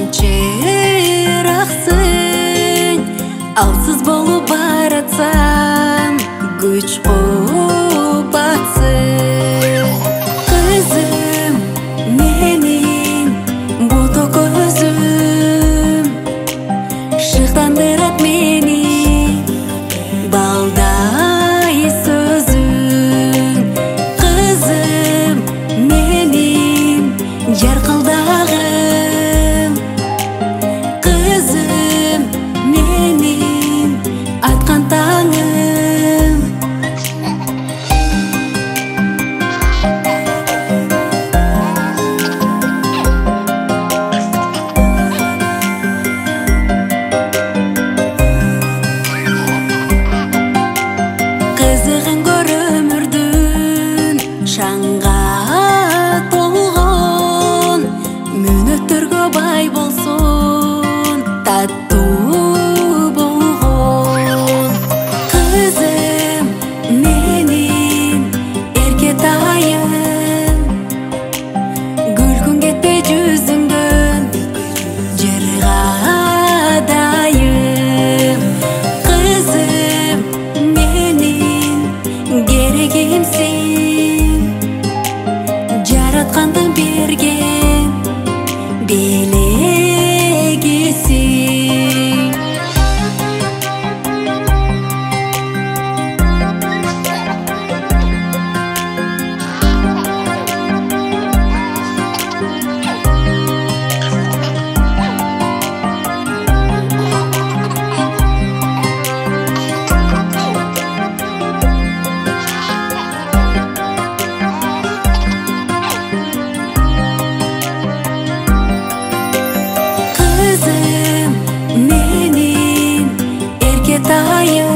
чыраксың, алсыз болуп баратсам, күч кубатсың. Кызым менин буту көзүм, шыктандырат мени балдай сөзүң. Кызым менин жаркылдагым, кызым менин аткан таңым. Кызыгын көр өмүрдүн шаңга толгон, мүнөттөргө бай болсун, таттуу болгон. Кызым менин эркетайым, күлкүң кетпей жүзүңдөн жыргадайым. Кызым менин керегимсиң, жараткандын берген белегисиң. Кызым менин эркетайым,